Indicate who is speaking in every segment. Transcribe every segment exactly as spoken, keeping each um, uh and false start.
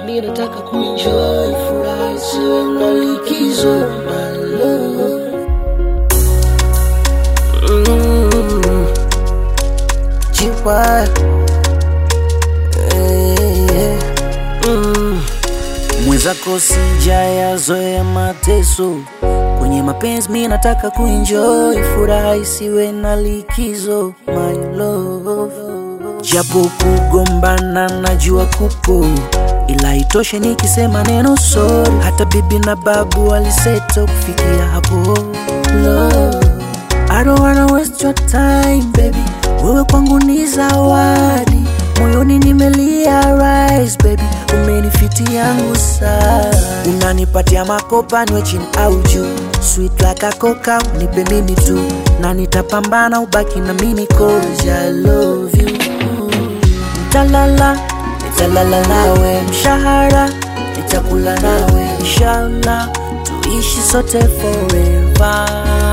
Speaker 1: mimi nataka kuenjoy furaha isiwe na likizo my love. Mm. Chipa eh, mm. Mwenzako sijaya zoea mateso, kwenye mapenzi mimi nataka kuenjoy furaha isiwe na likizo my love. Japo kugombana najua kupo, ila itoshe nikisema neno sorry. Hata bibi na babu waliseto kufikia hapo love. I don't wanna waste your time baby, wewe kwangu ni zawadi. Moyoni nimelia rise baby, umenifiti yangu saa. Unanipatia makopa niwe chini au juu, sweet like a coca unipe mimi tu, na nitapambana ubaki na mimi cause I love you. Nitalala, nitalala nawe mshahara, nitakula nawe inshallah, tuishi sote forever.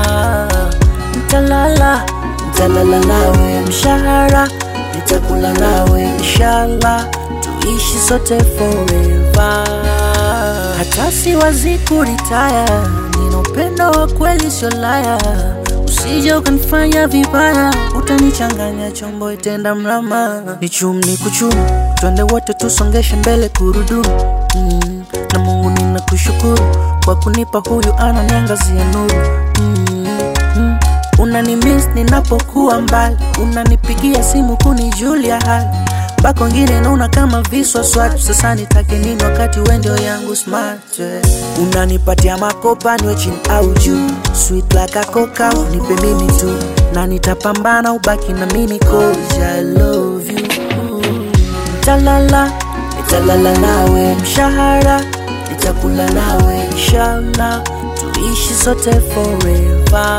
Speaker 1: Nitalala, nitalala nawe mshahara, nitakula nawe inshallah, tuishi sote forever. Hata siwazi kuritaya, nina upendo wa kweli sio laya. Usije ukanifanya vibaya, utanichanganya chombo itenda mrama. Ni chum ni kuchum, twende wote tusongeshe mbele kurudumu. mm. Na Mungu ninakushukuru kwa kunipa huyu ananiangazia nuru. mm. mm. Unanimiss ninapokuwa mbali, unanipigia simu kunijulia hali. Bako ngine naona kama viswa swatu, sasa nitake nini wakati wewe ndio yangu smart. Unanipatia makopa niwe chini au juu, sweet like a coca unipe mimi tu, na nitapambana ubaki na mimi cause I love you. Nitalala, nitalala nawe mshahara, nitakula nawe inshallah, tuishi sote forever.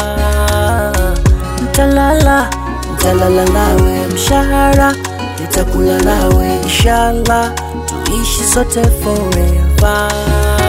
Speaker 1: Nitalala, nitalala nawe mshahara, nitakula nawe inshallah, tuishi sote forever.